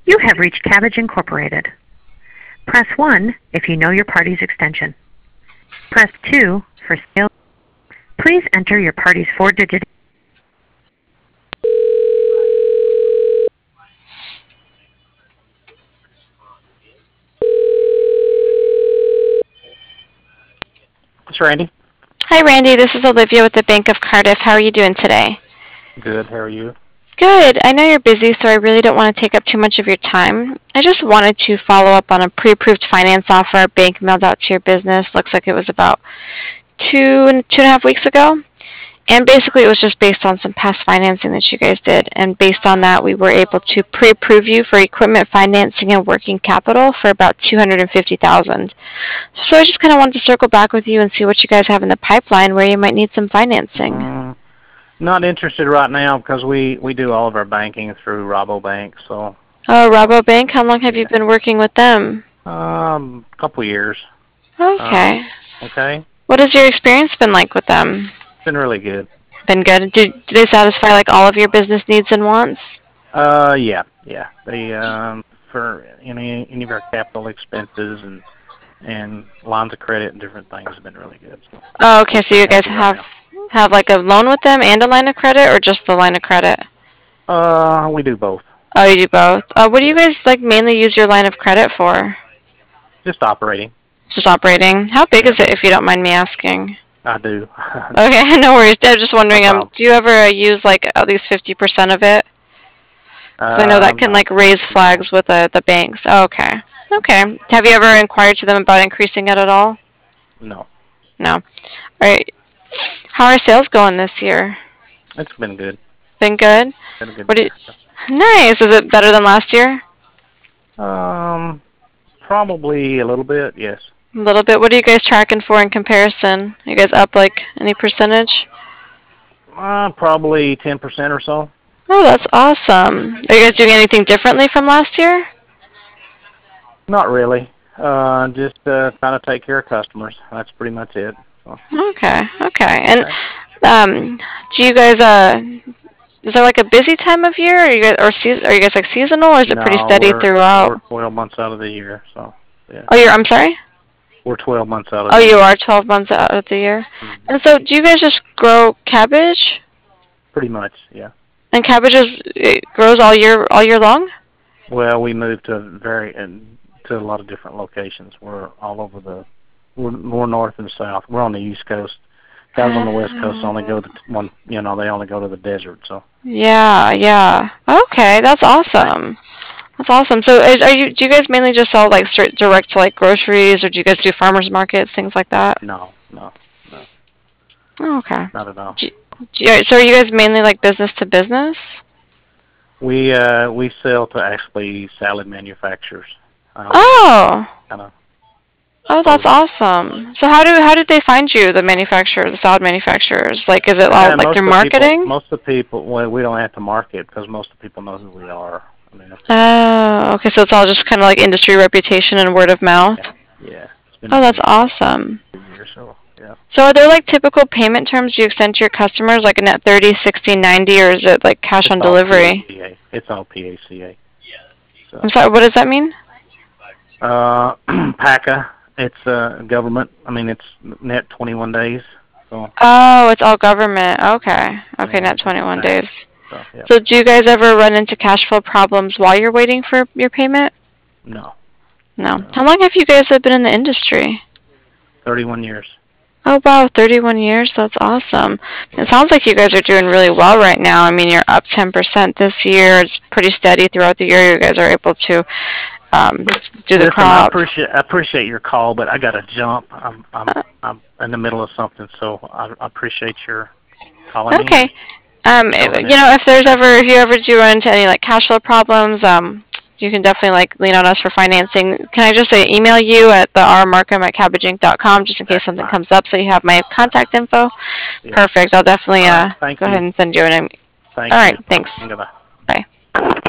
You have reached Cabbage Incorporated. Press 1 if you know your party's extension. Press 2 for sales. Please enter your party's 4-digit. It's Randy. Hi, Randy. This is Olivia with the Bank of Cardiff. How are you doing today? Good. How are you? Good. I know you're busy, so I really don't want to take up too much of your time. I just wanted to follow up on a pre-approved finance offer our bank mailed out to your business. Looks like it was about two and a half weeks ago. And basically, it was just based on some past financing that you guys did. And based on that, we were able to pre-approve you for equipment financing and working capital for about $250,000. So I just kind of wanted to circle back with you and see what you guys have in the pipeline where you might need some financing. Not interested right now because we do all of our banking through Rabobank. So. Oh, Rabobank. How long have you been working with them? A couple years. Okay. Okay. What has your experience been like with them? It's been really good. Been good. Do they satisfy like all of your business needs and wants? Yeah. They for any of our capital expenses and lines of credit and different things have been really good. So. Oh, okay. So you guys have like a loan with them and a line of credit, or just the line of credit? We do both. Oh, you do both. What do you guys like mainly use your line of credit for? Just operating. Just operating. How big is it, if you don't mind me asking? I do. Okay, no worries. I was just wondering. No problem. Do you ever use like at least 50% of it? 'Cause I know that can like raise flags with the banks. Oh, okay. Okay. Have you ever inquired to them about increasing it at all? No. No. All right. How are sales going this year? It's been good. Been good? Been a good year. Nice. Is it better than last year? Probably a little bit, yes. A little bit. What are you guys tracking for in comparison? Are you guys up like any percentage? Probably 10% or so. Oh, that's awesome. Are you guys doing anything differently from last year? Not really. Just trying to take care of customers. That's pretty much it. So. Okay. And do you guys is there like a busy time of year? Are you guys like seasonal, or is it pretty steady throughout? We're 12 months out of the year, so yeah. Oh, I'm sorry? We're 12 months out of the year. Oh, you are 12 months out of the year. Mm-hmm. And so, do you guys just grow cabbage? Pretty much, yeah. And cabbage it grows all year long? Well, we moved to a lot of different locations. We're all over we're more north and south. We're on the East Coast. Guys on the West Coast only go to they only go to the desert. So. Yeah. Okay, that's awesome. That's awesome. So, do you guys mainly just sell like straight direct to like groceries, or do you guys do farmers markets, things like that? No. Oh, okay. Not at all. So, are you guys mainly like business to business? We sell to actually salad manufacturers. Oh, that's awesome. So how did they find you, the salad manufacturers? Like, is it all like through marketing? Most of the people, well, we don't have to market because most of the people know who we are. I mean, Oh, okay. So it's all just kind of like industry reputation and word of mouth. Yeah. Oh, that's awesome. Yeah. So are there like typical payment terms you extend to your customers, like a net 30, 60, 90, or is it like cash on delivery? It's all PACA. So. I'm sorry, what does that mean? PACA. It's government. I mean, it's net 21 days. So. Oh, it's all government. Okay, net 21 days. So do you guys ever run into cash flow problems while you're waiting for your payment? No. How long have you guys been in the industry? 31 years. Oh, wow, 31 years. That's awesome. It sounds like you guys are doing really well right now. I mean, you're up 10% this year. It's pretty steady throughout the year. You guys are able to do the crop. I appreciate your call, but I got to jump. I'm in the middle of something, so I appreciate your calling me. Okay. If you ever do run into any like cash flow problems, you can definitely like lean on us for financing. Can I just email you at rmarkham@cabbageinc.com just in case something comes up, so you have my contact info? Yeah. Perfect. I'll definitely go ahead and send you an email. All right. Thanks. Goodbye. Bye.